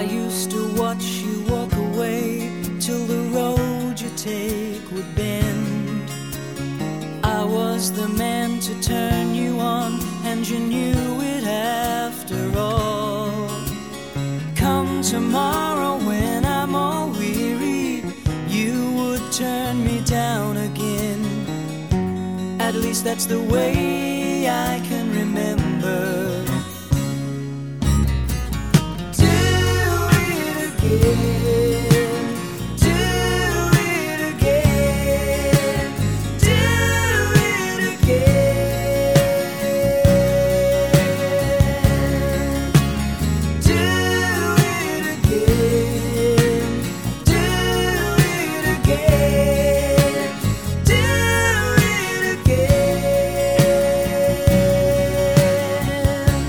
I used to watch you walk away till the road you take would bend. I was the man to turn you on, and you knew it after all. Come tomorrow when I'm all weary, you would turn me down again. At least that's the way I can remember. Do it again, do it again, do it again, do it again, do it again, do it again.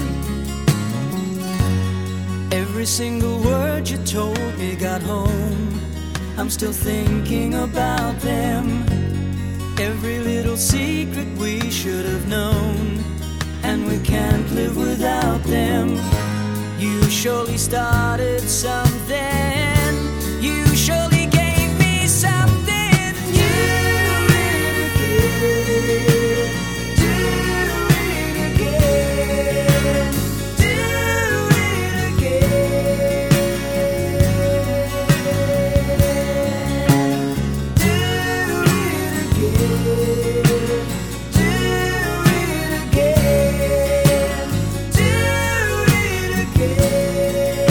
Every single word you told me got home. I'm still thinking about them. Every little secret we should have known, and we can't live without them. You surely started something. You surely gave me something. Do it again, do it again, do it again, do it again, do it again, do it again.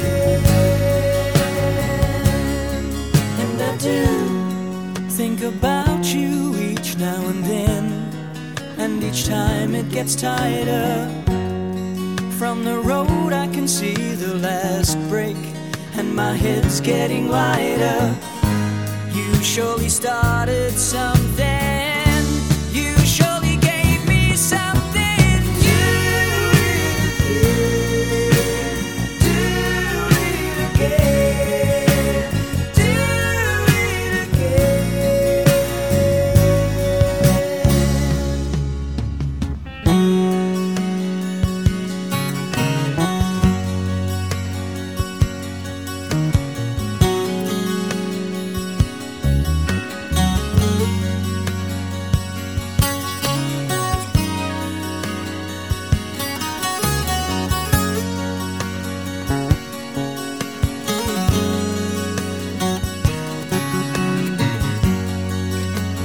And I do think about you each now and then, and each time it gets tighter. From the road I can see the last break, and my head's getting lighter. You surely started something. You surely gave me something. Do it again, do it again, do it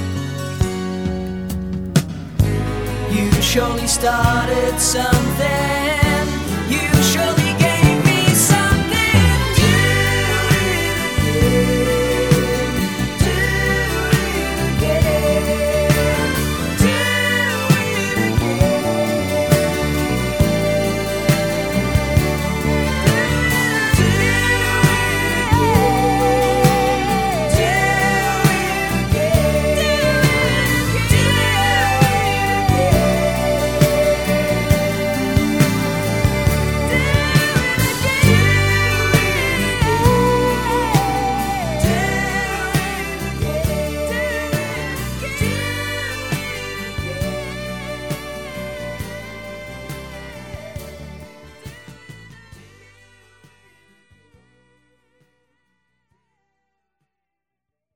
You surely started something.